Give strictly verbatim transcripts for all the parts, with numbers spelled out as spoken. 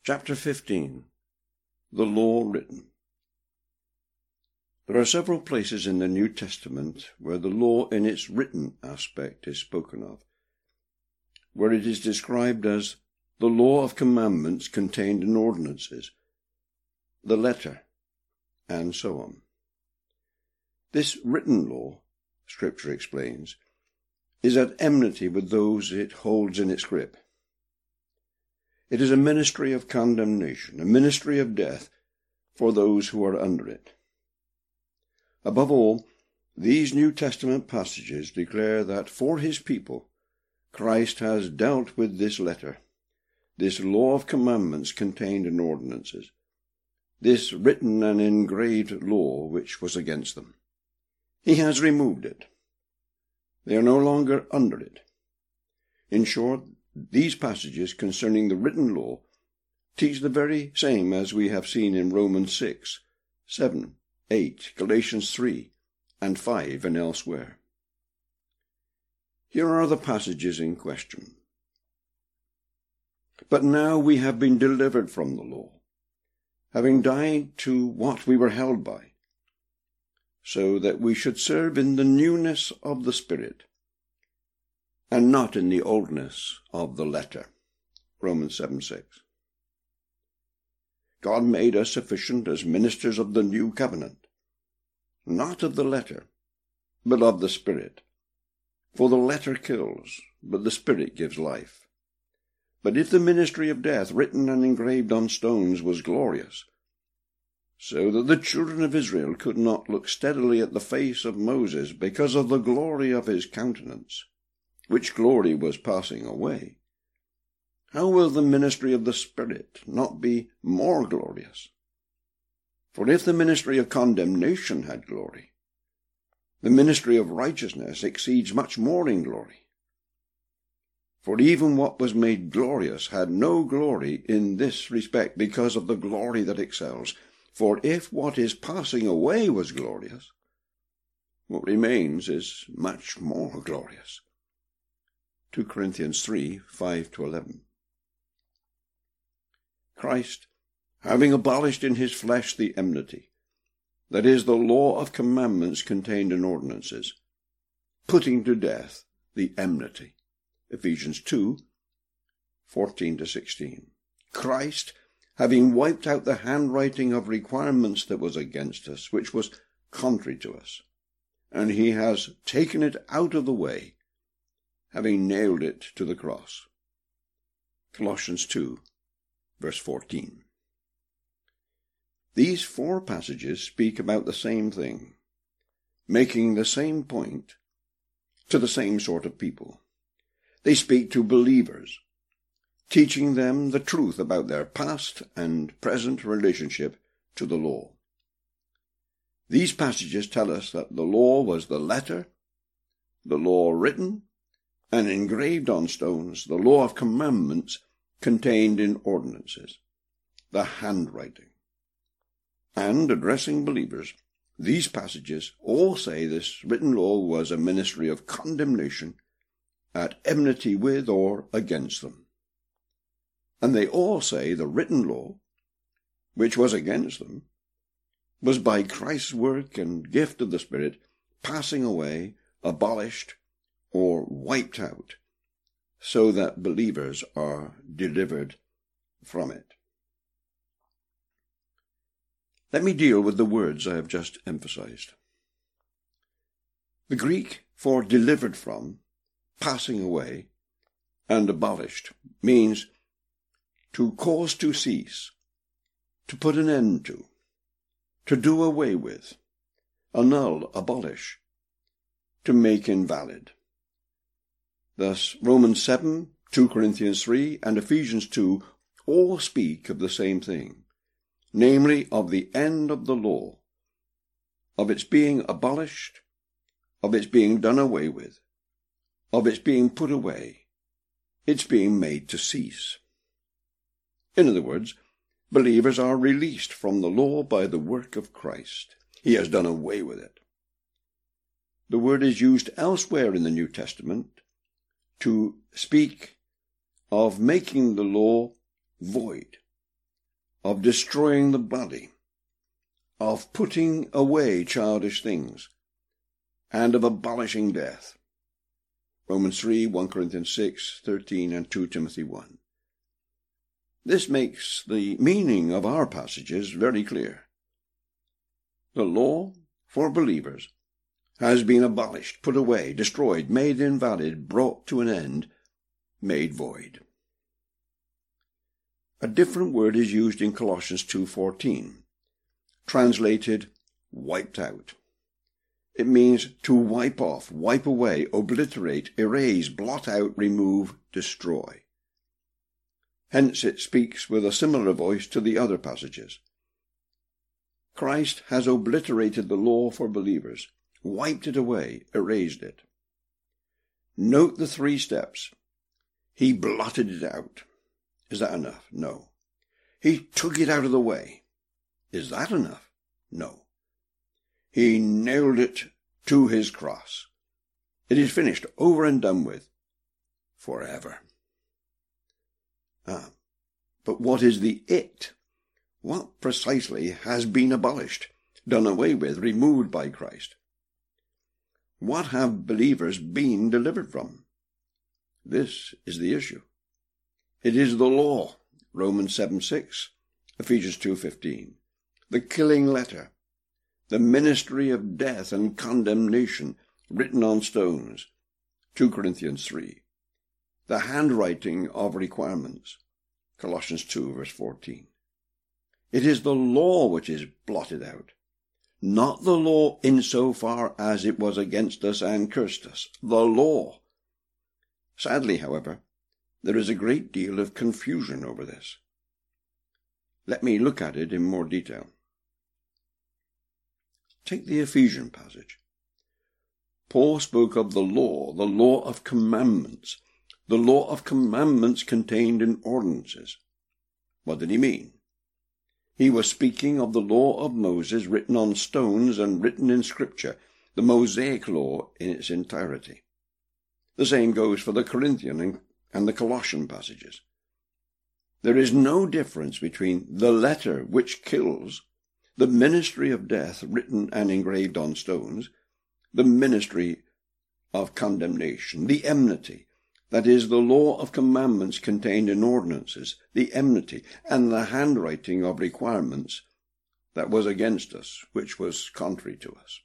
Chapter fifteen. The Law Written. There are several places in the New Testament where the law in its written aspect is spoken of, where it is described as the law of commandments contained in ordinances, the letter, and so on. This written law, Scripture explains, is at enmity with those it holds in its grip. It is a ministry of condemnation, a ministry of death for those who are under it. Above all, these New Testament passages declare that for his people, Christ has dealt with this letter, this law of commandments contained in ordinances, this written and engraved law which was against them. He has removed it. They are no longer under it. In short, these passages concerning the written law teach the very same as we have seen in Romans six, seven, eight, Galatians three, and five, and elsewhere. Here are the passages in question. But now we have been delivered from the law, having died to what we were held by, so that we should serve in the newness of the Spirit, and not in the oldness of the letter. Romans seven, six. God made us sufficient as ministers of the new covenant, not of the letter, but of the Spirit. For the letter kills, but the Spirit gives life. But if the ministry of death, written and engraved on stones, was glorious, so that the children of Israel could not look steadily at the face of Moses because of the glory of his countenance, which glory was passing away, how will the ministry of the Spirit not be more glorious? For if the ministry of condemnation had glory, the ministry of righteousness exceeds much more in glory. For even what was made glorious had no glory in this respect because of the glory that excels. For if what is passing away was glorious, what remains is much more glorious. Second Corinthians three, five to eleven. Christ, having abolished in his flesh the enmity, that is, the law of commandments contained in ordinances, putting to death the enmity. Ephesians two, fourteen to sixteen. Christ, having wiped out the handwriting of requirements that was against us, which was contrary to us, and he has taken it out of the way, having nailed it to the cross. Colossians two, verse fourteen. These four passages speak about the same thing, making the same point to the same sort of people. They speak to believers, teaching them the truth about their past and present relationship to the law. These passages tell us that the law was the letter, the law written, and engraved on stones, the law of commandments contained in ordinances, the handwriting. And, addressing believers, these passages all say this written law was a ministry of condemnation at enmity with or against them. And they all say the written law, which was against them, was by Christ's work and gift of the Spirit passing away, abolished, or wiped out, so that believers are delivered from it. Let me deal with the words I have just emphasized. The Greek for delivered from, passing away, and abolished means to cause to cease, to put an end to, to do away with, annul, abolish, to make invalid. Thus, Romans seven, Second Corinthians three, and Ephesians two all speak of the same thing, namely of the end of the law, of its being abolished, of its being done away with, of its being put away, its being made to cease. In other words, believers are released from the law by the work of Christ. He has done away with it. The word is used elsewhere in the New Testament to speak of making the law void, of destroying the body, of putting away childish things, and of abolishing death. Romans three, First Corinthians six, thirteen, and Second Timothy one. This makes the meaning of our passages very clear. The law for believers has been abolished, put away, destroyed, made invalid, brought to an end, made void. A different word is used in Colossians two fourteen, translated wiped out. It means to wipe off, wipe away, obliterate, erase, blot out, remove, destroy. Hence it speaks with a similar voice to the other passages. Christ has obliterated the law for believers, wiped it away, erased it. Note the three steps. He blotted it out. Is that enough? No. He took it out of the way. Is that enough? No. He nailed it to his cross. It is finished, over and done with, forever. Ah, but what is the it? What precisely has been abolished, done away with, removed by Christ? What have believers been delivered from? This is the issue. It is the law, Romans seven six, Ephesians two fifteen, the killing letter, the ministry of death and condemnation written on stones, Second Corinthians three, the handwriting of requirements, Colossians two verse fourteen. It is the law which is blotted out, not the law insofar as it was against us and cursed us, the law. Sadly, however, there is a great deal of confusion over this. Let me look at it in more detail. Take the Ephesian passage. Paul spoke of the law, the law of commandments, the law of commandments contained in ordinances. What did he mean? He was speaking of the law of Moses written on stones and written in Scripture, the Mosaic law in its entirety. The same goes for the Corinthian and the Colossian passages. There is no difference between the letter which kills, the ministry of death written and engraved on stones, the ministry of condemnation, the enmity, that is, the law of commandments contained in ordinances, the enmity, and the handwriting of requirements that was against us, which was contrary to us.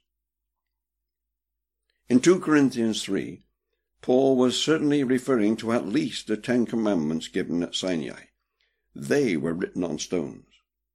In Second Corinthians three, Paul was certainly referring to at least the Ten Commandments given at Sinai. They were written on stones.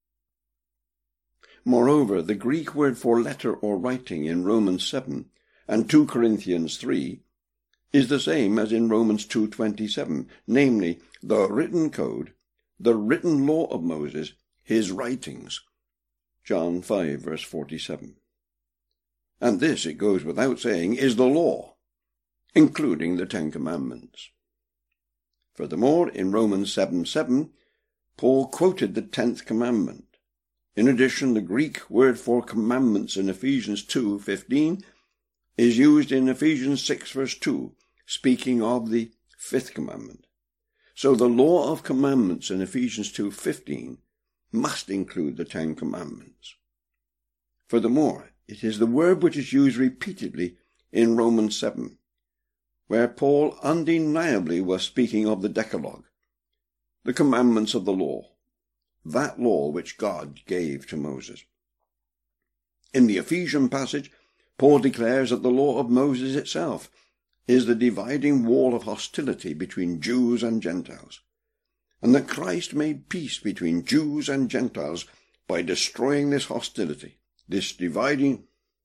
Moreover, the Greek word for letter or writing in Romans seven and Second Corinthians three is the same as in Romans two twenty-seven, namely, the written code, the written law of Moses, his writings. John five, verse forty-seven. And this, it goes without saying, is the law, including the Ten Commandments. Furthermore, in Romans seven seven, Paul quoted the tenth commandment. In addition, the Greek word for commandments in Ephesians two fifteen is used in Ephesians six verse two, speaking of the fifth commandment. So the law of commandments in Ephesians two fifteen must include the Ten Commandments. Furthermore, it is the word which is used repeatedly in Romans seven, where Paul undeniably was speaking of the Decalogue, the commandments of the law, that law which God gave to Moses. In the Ephesian passage, Paul declares that the law of Moses itself is the dividing wall of hostility between Jews and Gentiles, and that Christ made peace between Jews and Gentiles by destroying this hostility, this dividing.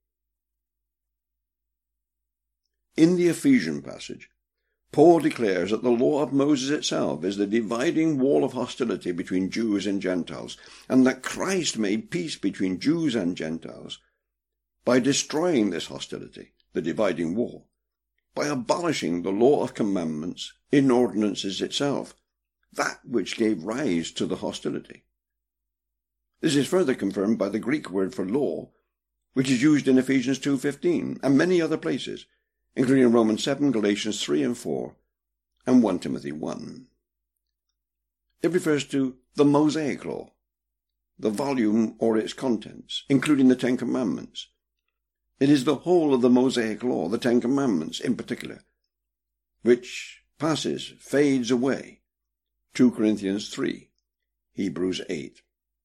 In the Ephesian passage, Paul declares that the law of Moses itself is the dividing wall of hostility between Jews and Gentiles, and that Christ made peace between Jews and Gentiles by destroying this hostility, the dividing wall, by abolishing the law of commandments in ordinances itself, that which gave rise to the hostility. This is further confirmed by the Greek word for law, which is used in Ephesians two fifteen and many other places, including Romans seven, Galatians three and four, and First Timothy one. It refers to the Mosaic law, the volume or its contents, including the Ten Commandments. It is the whole of the Mosaic Law, the Ten Commandments in particular, which passes, fades away. Second Corinthians three, Hebrews eight.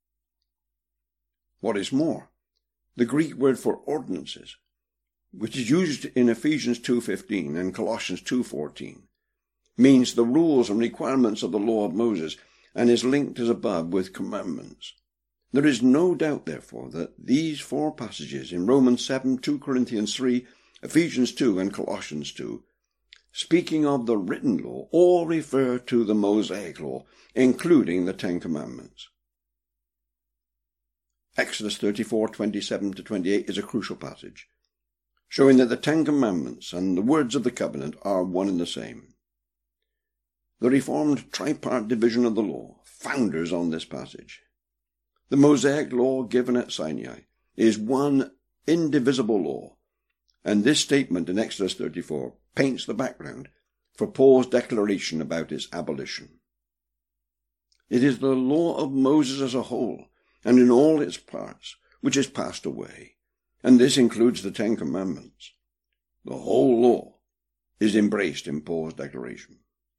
What is more, the Greek word for ordinances, which is used in Ephesians two fifteen and Colossians two fourteen, means the rules and requirements of the law of Moses, and is linked as above with commandments. There is no doubt, therefore, that these four passages in Romans seven, Second Corinthians three, Ephesians two, and Colossians two, speaking of the written law, all refer to the Mosaic law, including the Ten Commandments. Exodus thirty-four, twenty-seven to twenty-eight is a crucial passage, showing that the Ten Commandments and the words of the covenant are one and the same. The Reformed tripart division of the law founders on this passage. The Mosaic law given at Sinai is one indivisible law, and this statement in Exodus thirty-four paints the background for Paul's declaration about its abolition. It is the law of Moses as a whole, and in all its parts, which is passed away, and this includes the Ten Commandments. The whole law is embraced in Paul's declaration.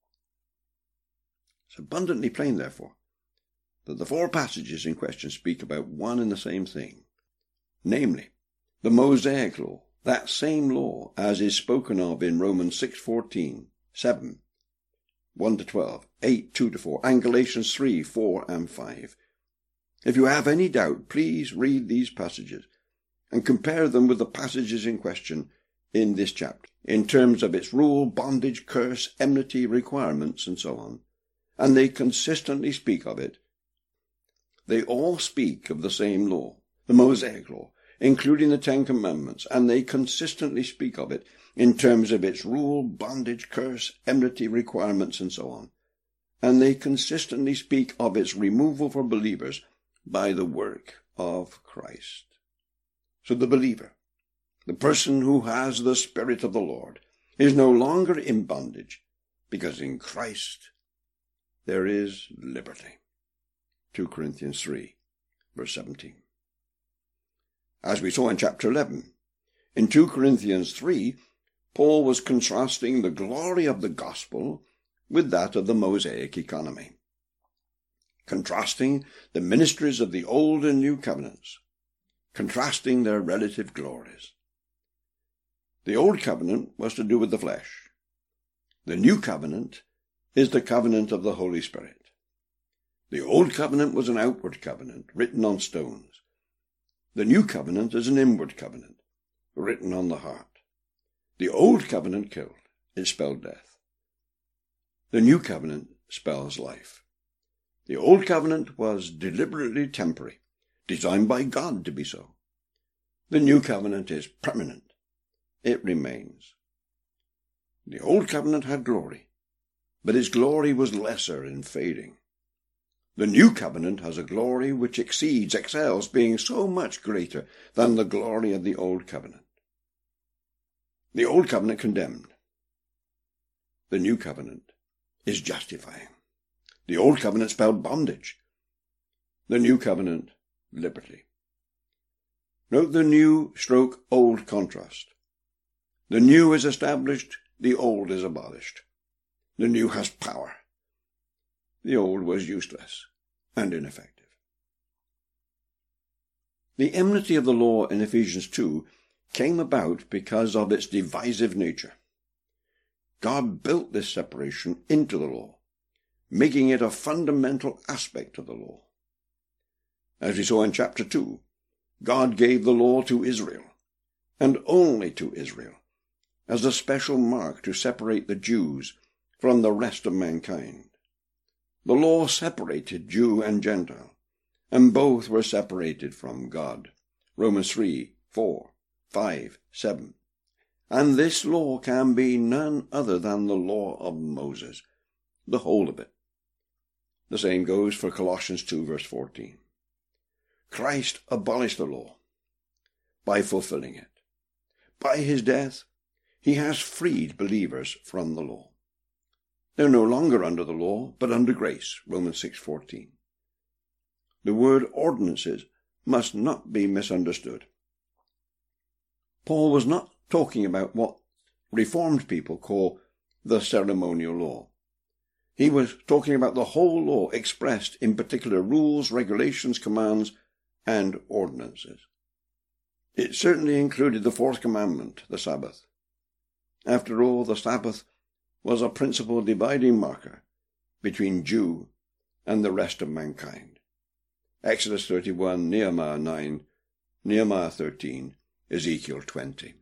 It's abundantly plain, therefore, that the four passages in question speak about one and the same thing, namely, the Mosaic law, that same law as is spoken of in Romans six fourteen, seven, one to twelve, eight, two to four, and Galatians three, four and five. If you have any doubt, please read these passages and compare them with the passages in question in this chapter, in terms of its rule, bondage, curse, enmity, requirements, and so on. And they consistently speak of it. They all speak of the same law, the Mosaic law, including the Ten Commandments, and they consistently speak of it in terms of its rule, bondage, curse, enmity, requirements, and so on. And they consistently speak of its removal for believers by the work of Christ. So the believer, the person who has the Spirit of the Lord, is no longer in bondage, because in Christ there is liberty. Second Corinthians three, verse seventeen. As we saw in chapter eleven, in Second Corinthians three, Paul was contrasting the glory of the gospel with that of the Mosaic economy, contrasting the ministries of the Old and New Covenants, contrasting their relative glories. The Old Covenant was to do with the flesh. The New Covenant is the covenant of the Holy Spirit. The Old Covenant was an outward covenant, written on stones. The New Covenant is an inward covenant, written on the heart. The Old Covenant killed. It spelled death. The New Covenant spells life. The Old Covenant was deliberately temporary, designed by God to be so. The New Covenant is permanent. It remains. The Old Covenant had glory, but its glory was lesser and fading. The New Covenant has a glory which exceeds, excels, being so much greater than the glory of the Old Covenant. The Old Covenant condemned. The New Covenant is justifying. The Old Covenant spelled bondage. The New Covenant, liberty. Note the new stroke old contrast. The new is established, the old is abolished. The new has power. The old was useless and ineffective. The enmity of the law in Ephesians two came about because of its divisive nature. God built this separation into the law, making it a fundamental aspect of the law. As we saw in chapter two, God gave the law to Israel, and only to Israel, as a special mark to separate the Jews from the rest of mankind. The law separated Jew and Gentile, and both were separated from God. Romans three, four, five, seven. And this law can be none other than the law of Moses, the whole of it. The same goes for Colossians two, verse fourteen. Christ abolished the law by fulfilling it. By his death, he has freed believers from the law. They're no longer under the law, but under grace, Romans six fourteen. the word ordinances must not be misunderstood. Paul was not talking about what Reformed people call the ceremonial law. He was talking about the whole law expressed in particular rules, regulations, commands, and ordinances. It certainly included the fourth commandment, the Sabbath. After all, the Sabbath was a principal dividing marker between Jew and the rest of mankind. Exodus thirty-one, Nehemiah nine, Nehemiah thirteen, Ezekiel twenty.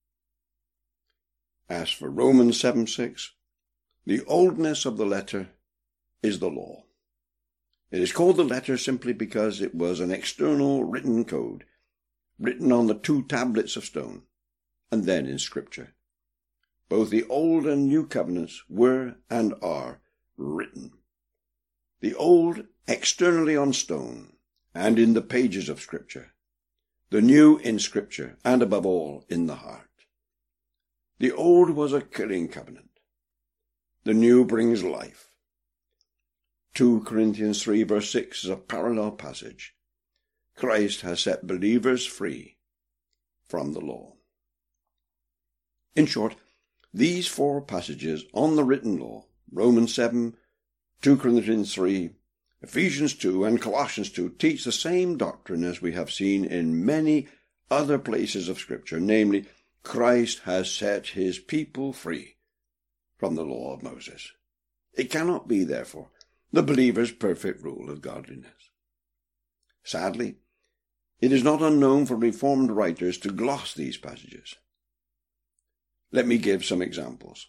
As for Romans seven six, the oldness of the letter is the law. It is called the letter simply because it was an external written code, written on the two tablets of stone, and then in Scripture. Both the Old and New Covenants were and are written. The Old externally on stone and in the pages of Scripture. The New in Scripture and above all in the heart. The Old was a killing covenant. The New brings life. Second Corinthians three verse six is a parallel passage. Christ has set believers free from the law. In short, these four passages on the written law, Romans seven, Second Corinthians three, Ephesians two, and Colossians two, teach the same doctrine as we have seen in many other places of Scripture, namely, Christ has set his people free from the law of Moses. It cannot be, therefore, the believer's perfect rule of godliness. Sadly, it is not unknown for Reformed writers to gloss these passages. Let me give some examples.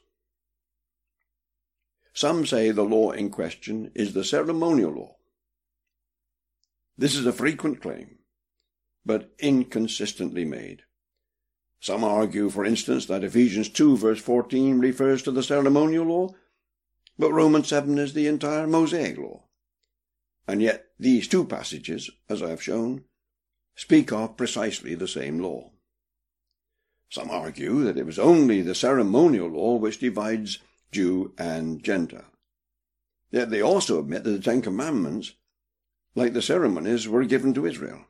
Some say the law in question is the ceremonial law. This is a frequent claim, but inconsistently made. Some argue, for instance, that Ephesians two verse fourteen refers to the ceremonial law, but Romans seven is the entire Mosaic law. And yet these two passages, as I have shown, speak of precisely the same law. Some argue that it was only the ceremonial law which divides Jew and Gentile. Yet they also admit that the Ten Commandments, like the ceremonies, were given to Israel.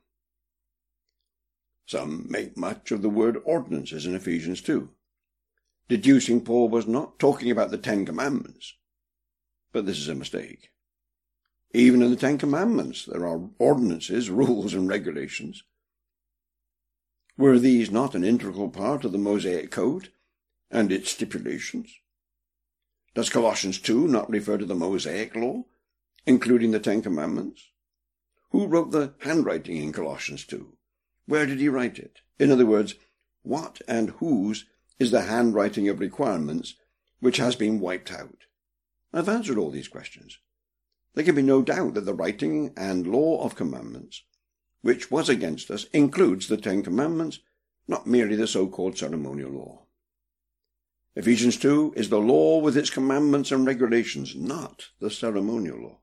Some make much of the word ordinances in Ephesians two, deducing Paul was not talking about the Ten Commandments. But this is a mistake. Even in the Ten Commandments there are ordinances, rules, and regulations. Were these not an integral part of the Mosaic Code and its stipulations? Does Colossians two not refer to the Mosaic law, including the Ten Commandments? Who wrote the handwriting in Colossians two? Where did he write it? In other words, what and whose is the handwriting of requirements which has been wiped out? I've answered all these questions. There can be no doubt that the writing and law of commandments, which was against us, includes the Ten Commandments, not merely the so-called ceremonial law. Ephesians two is the law with its commandments and regulations, not the ceremonial law.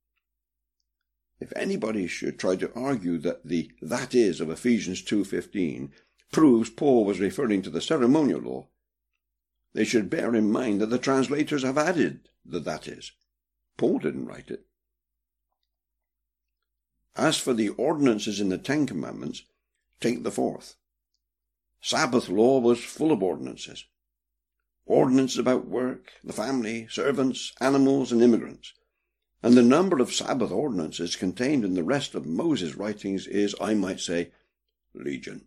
If anybody should try to argue that the that is of Ephesians two fifteen proves Paul was referring to the ceremonial law, they should bear in mind that the translators have added the that is. Paul didn't write it. As for the ordinances in the Ten Commandments, take the fourth. Sabbath law was full of ordinances. Ordinances about work, the family, servants, animals, and immigrants. And the number of Sabbath ordinances contained in the rest of Moses' writings is, I might say, legion.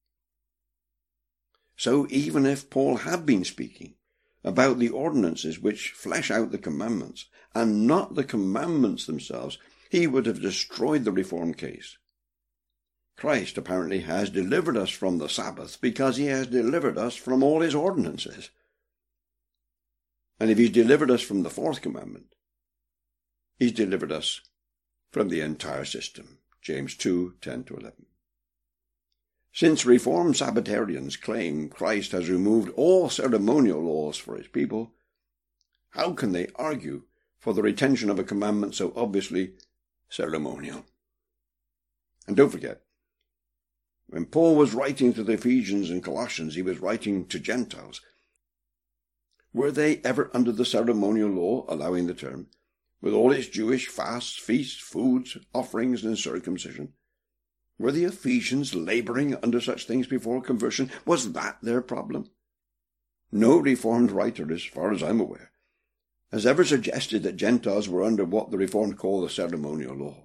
So even if Paul had been speaking about the ordinances which flesh out the commandments, and not the commandments themselves, he would have destroyed the Reformed case. Christ apparently has delivered us from the Sabbath because he has delivered us from all his ordinances. And if he's delivered us from the fourth commandment, he's delivered us from the entire system. James two, ten to eleven. Since Reformed Sabbatarians claim Christ has removed all ceremonial laws for his people, how can they argue for the retention of a commandment so obviously ceremonial? And don't forget, when Paul was writing to the Ephesians and Colossians, he was writing to Gentiles. Were they ever under the ceremonial law, allowing the term, with all its Jewish fasts, feasts, foods, offerings, and circumcision? Were the Ephesians labouring under such things before conversion? Was that their problem? No Reformed writer, as far as I'm aware, has ever suggested that Gentiles were under what the Reformed call the ceremonial law.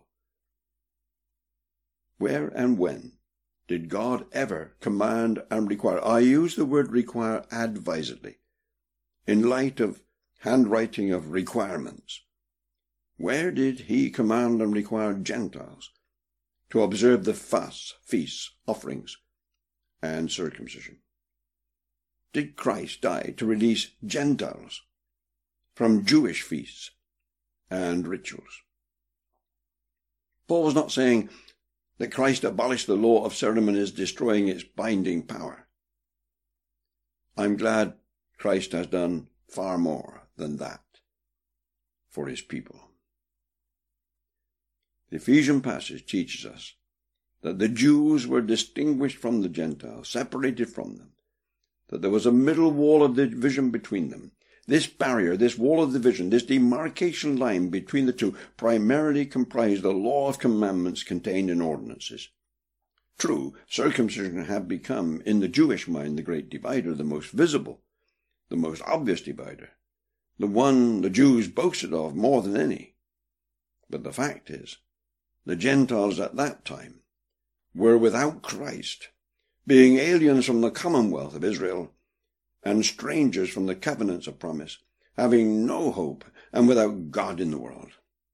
Where and when did God ever command and require? I use the word require advisedly, in light of handwriting of requirements. Where did he command and require Gentiles to observe the fasts, feasts, offerings, and circumcision? Did Christ die to release Gentiles from Jewish feasts and rituals? Paul was not saying that Christ abolished the law of ceremonies, destroying its binding power. I'm glad Christ has done far more than that for his people. The Ephesian passage teaches us that the Jews were distinguished from the Gentiles, separated from them, that there was a middle wall of division between them. This barrier, this wall of division, this demarcation line between the two primarily comprised the law of commandments contained in ordinances. True, circumcision had become, in the Jewish mind, the great divider, the most visible, the most obvious divider, the one the Jews boasted of more than any. But the fact is, the Gentiles at that time were without Christ, being aliens from the commonwealth of Israel, and strangers from the covenants of promise, having no hope and without God in the world.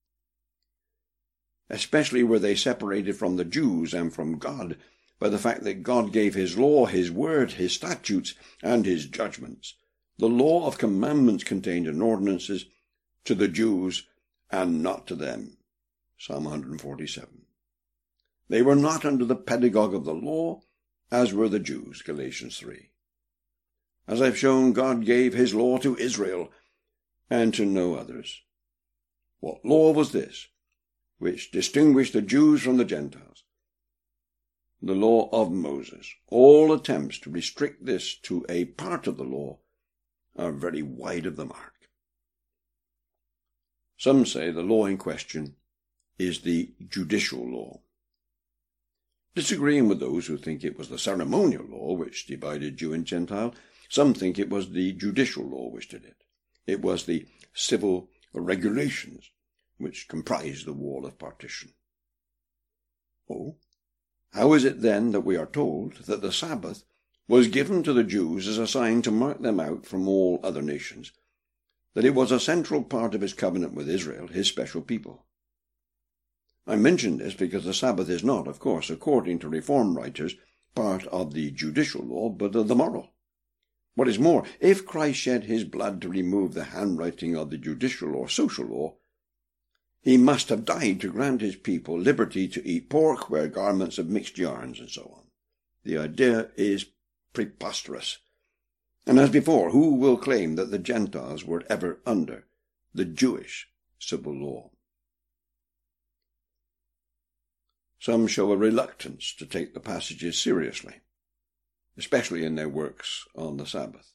Especially were they separated from the Jews and from God by the fact that God gave his law, his word, his statutes, and his judgments, the law of commandments contained in ordinances, to the Jews and not to them. Psalm one forty-seven. They were not under the pedagogue of the law, as were the Jews, Galatians three. As I've shown, God gave his law to Israel and to no others. What law was this, which distinguished the Jews from the Gentiles? The law of Moses. All attempts to restrict this to a part of the law are very wide of the mark. Some say the law in question is the judicial law. Disagreeing with those who think it was the ceremonial law which divided Jew and Gentile, some think it was the judicial law which did it. It was the civil regulations which comprised the wall of partition. Oh, how is it then that we are told that the Sabbath was given to the Jews as a sign to mark them out from all other nations, that it was a central part of his covenant with Israel, his special people? I mention this because the Sabbath is not, of course, according to Reformed writers, part of the judicial law, but of the moral. What is more, if Christ shed his blood to remove the handwriting of the judicial or social law, he must have died to grant his people liberty to eat pork, wear garments of mixed yarns, and so on. The idea is preposterous. And as before, who will claim that the Gentiles were ever under the Jewish civil law? Some show a reluctance to take the passages seriously, especially in their works on the Sabbath.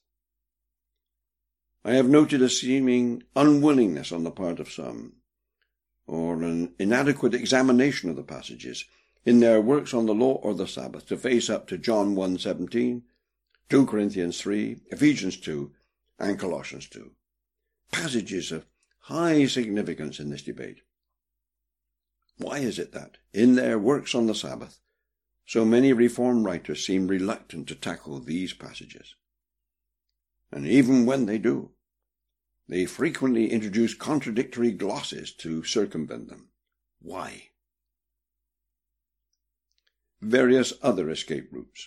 I have noted a seeming unwillingness on the part of some, or an inadequate examination of the passages in their works on the law or the Sabbath, to face up to John one seventeen, two Corinthians three, Ephesians two, and Colossians two, passages of high significance in this debate. Why is it that, in their works on the Sabbath, so many Reformed writers seem reluctant to tackle these passages? And even when they do, they frequently introduce contradictory glosses to circumvent them. Why? Various other escape routes.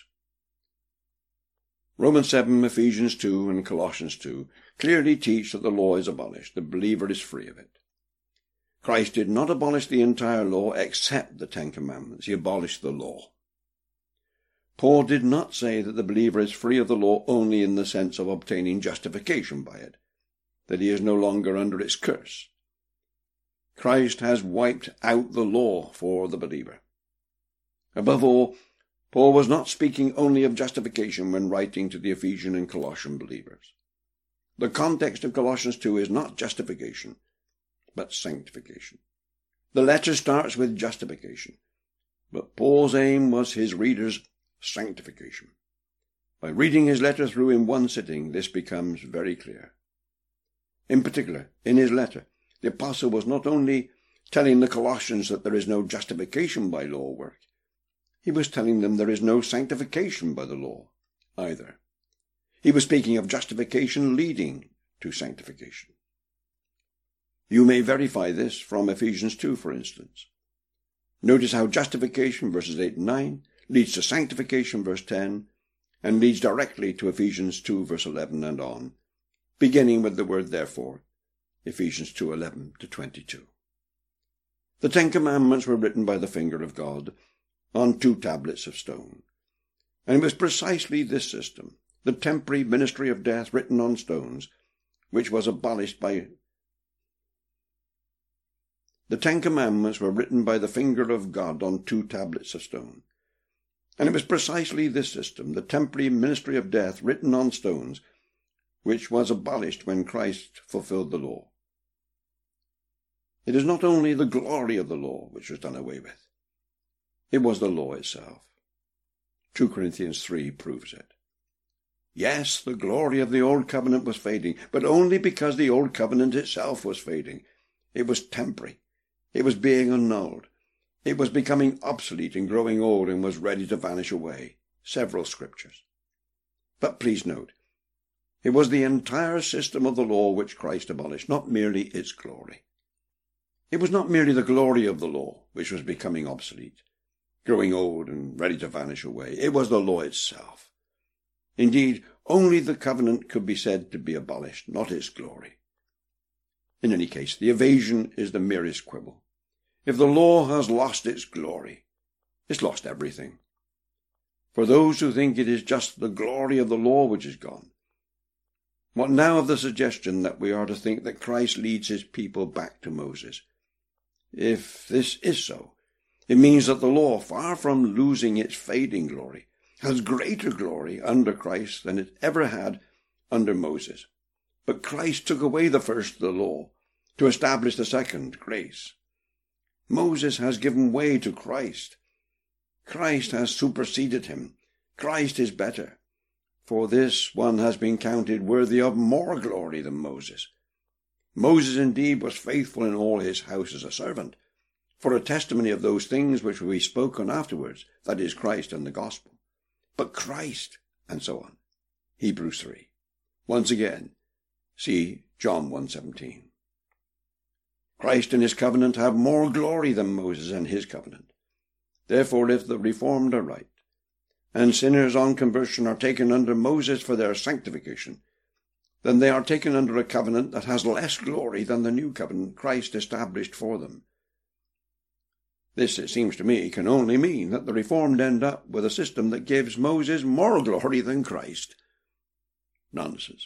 Romans seven, Ephesians two, and Colossians two clearly teach that the law is abolished. The believer is free of it. Christ did not abolish the entire law except the Ten Commandments. He abolished the law. Paul did not say that the believer is free of the law only in the sense of obtaining justification by it, that he is no longer under its curse. Christ has wiped out the law for the believer. Above all, Paul was not speaking only of justification when writing to the Ephesian and Colossian believers. The context of Colossians two is not justification, but sanctification. The letter starts with justification, but Paul's aim was his readers' sanctification. By reading his letter through in one sitting, this becomes very clear. In particular, in his letter, the apostle was not only telling the Colossians that there is no justification by law work, he was telling them there is no sanctification by the law either. He was speaking of justification leading to sanctification. You may verify this from Ephesians two, for instance. Notice how justification, verses eight and nine, leads to sanctification, verse ten, and leads directly to Ephesians two, verse eleven and on, beginning with the word therefore, Ephesians two, eleven to twenty-two. The Ten Commandments were written by the finger of God on two tablets of stone. And it was precisely this system, the temporary ministry of death written on stones, which was abolished by The Ten Commandments were written by the finger of God on two tablets of stone. And it was precisely this system, the temporary ministry of death written on stones, which was abolished when Christ fulfilled the law. It is not only the glory of the law which was done away with. It was the law itself. Second Corinthians three proves it. Yes, the glory of the old covenant was fading, but only because the old covenant itself was fading. It was temporary. It was being annulled. It was becoming obsolete and growing old and was ready to vanish away. Several scriptures. But please note, it was the entire system of the law which Christ abolished, not merely its glory. It was not merely the glory of the law which was becoming obsolete, growing old and ready to vanish away. It was the law itself. Indeed, only the covenant could be said to be abolished, not its glory. In any case, the evasion is the merest quibble. If the law has lost its glory, it's lost everything. For those who think it is just the glory of the law which is gone, what now of the suggestion that we are to think that Christ leads his people back to Moses? If this is so, it means that the law, far from losing its fading glory, has greater glory under Christ than it ever had under Moses. But Christ took away the first, the law, to establish the second, grace. Moses has given way to Christ. Christ has superseded him. Christ is better. For this one has been counted worthy of more glory than Moses. Moses indeed was faithful in all his house as a servant, for a testimony of those things which will be spoken afterwards, that is, Christ and the gospel. But Christ, and so on. Hebrews three. Once again, see John one seventeen. Christ and his covenant have more glory than Moses and his covenant. Therefore, if the reformed are right, and sinners on conversion are taken under Moses for their sanctification, then they are taken under a covenant that has less glory than the new covenant Christ established for them. This, it seems to me, can only mean that the reformed end up with a system that gives Moses more glory than Christ. Nonsense.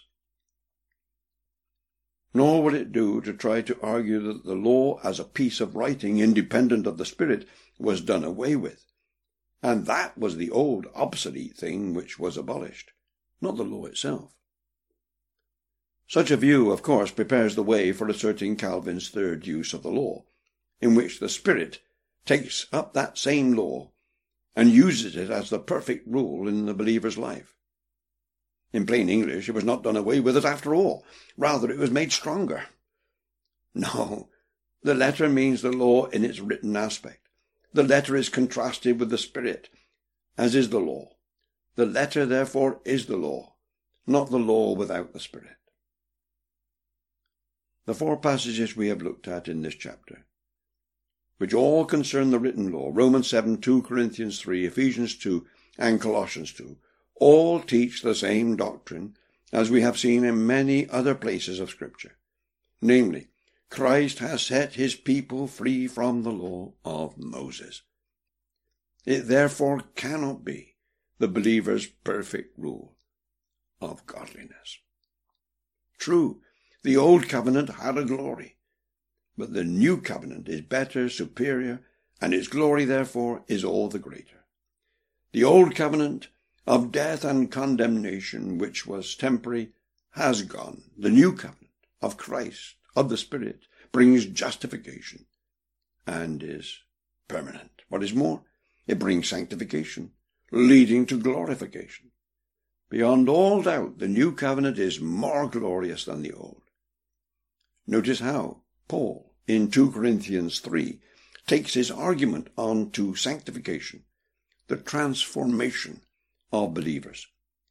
Nor would it do to try to argue that the law as a piece of writing independent of the Spirit was done away with, and that was the old obsolete thing which was abolished, not the law itself. Such a view, of course, prepares the way for asserting Calvin's third use of the law, in which the Spirit takes up that same law and uses it as the perfect rule in the believer's life. In plain English, it was not done away with it after all. Rather, it was made stronger. No, the letter means the law in its written aspect. The letter is contrasted with the Spirit, as is the law. The letter, therefore, is the law, not the law without the Spirit. The four passages we have looked at in this chapter, which all concern the written law, Romans seven, Second Corinthians three, Ephesians two, and Colossians two, all teach the same doctrine as we have seen in many other places of Scripture. Namely, Christ has set his people free from the law of Moses. It therefore cannot be the believer's perfect rule of godliness. True, the old covenant had a glory, but the new covenant is better, superior, and its glory therefore is all the greater. The old covenant of death and condemnation, which was temporary, has gone. The new covenant of Christ, of the Spirit, brings justification and is permanent. What is more, it brings sanctification, leading to glorification. Beyond all doubt, the new covenant is more glorious than the old. Notice how Paul, in two Corinthians three, takes his argument on to sanctification, the transformation of believers.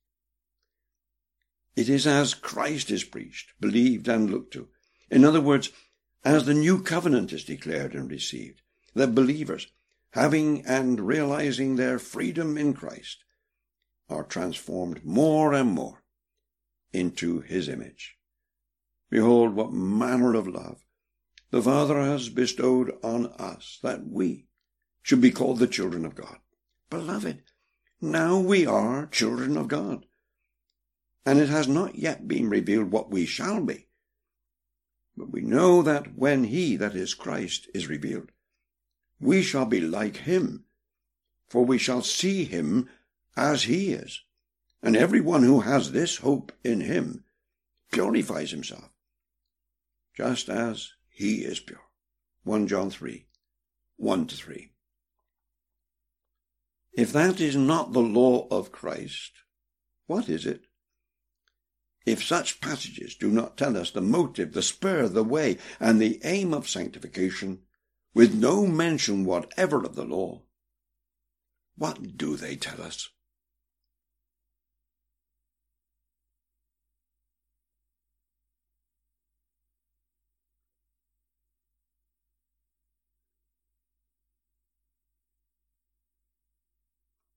It is as Christ is preached, believed, and looked to. In other words, as the new covenant is declared and received, that believers, having and realizing their freedom in Christ, are transformed more and more into his image. Behold, what manner of love the Father has bestowed on us, that we should be called the children of God. Beloved, now we are children of God, and it has not yet been revealed what we shall be. But we know that when he, that is Christ, is revealed, we shall be like him, for we shall see him as he is. And everyone who has this hope in him purifies himself, just as he is pure. First John three, one to three. If that is not the law of Christ, what is it? If such passages do not tell us the motive, the spur, the way, and the aim of sanctification, with no mention whatever of the law, what do they tell us?